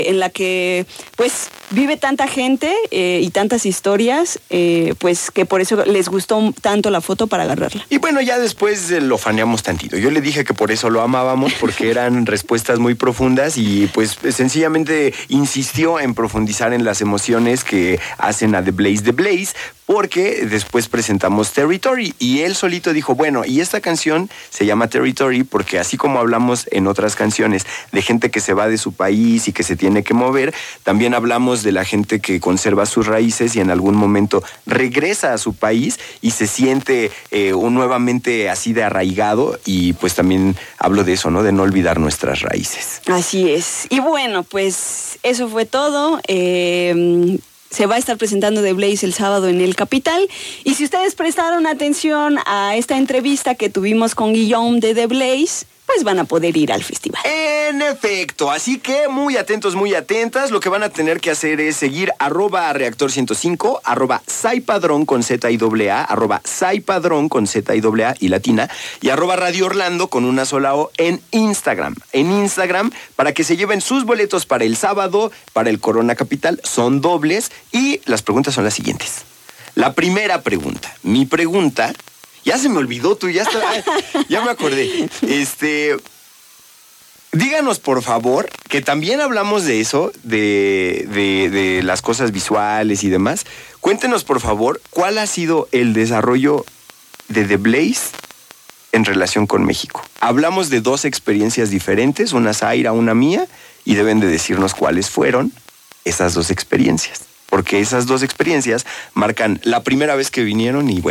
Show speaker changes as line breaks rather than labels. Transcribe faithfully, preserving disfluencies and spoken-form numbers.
en la que pues vive tanta gente eh, y tantas historias, eh, pues que por eso les gustó tanto la foto para agarrarla.
Y bueno, ya después eh, lo faneamos tantito. Yo le dije que por eso lo amábamos, porque eran respuestas muy profundas y pues sencillamente insistió en profundizar en las emociones que hacen a The Blaze The Blaze, porque después presentamos Territory y él solito dijo, bueno, y esta canción se llama Territory porque así como hablamos en otras canciones de gente que se va de su país y que se tiene que mover, también hablamos de la gente que conserva sus raíces y en algún momento regresa a su país y se siente eh, un nuevamente así de arraigado, y pues también hablo de eso, ¿no? De no olvidar nuestras raíces.
Así es. Y bueno, pues eso fue todo. Eh... Se va a estar presentando The Blaze el sábado en el Capital. Y si ustedes prestaron atención a esta entrevista que tuvimos con Guillaume de The Blaze, pues van a poder ir al festival.
En efecto, así que muy atentos, muy atentas. Lo que van a tener que hacer es seguir arroba reactor ciento cinco, arroba saipadrón con Z y doble A, arroba saipadrón con Z y doble A y latina, y arroba Radio Orlando con una sola O en Instagram. En Instagram, para que se lleven sus boletos para el sábado, para el Corona Capital, son dobles, y las preguntas son las siguientes. La primera pregunta, mi pregunta... Ya se me olvidó, tú, ya está, ya me acordé. Este, díganos, por favor, que también hablamos de eso, de, de, de las cosas visuales y demás. Cuéntenos, por favor, cuál ha sido el desarrollo de The Blaze en relación con México. Hablamos de dos experiencias diferentes, una Zaira, una mía, y deben de decirnos cuáles fueron esas dos experiencias. Porque esas dos experiencias marcan la primera vez que vinieron y bueno.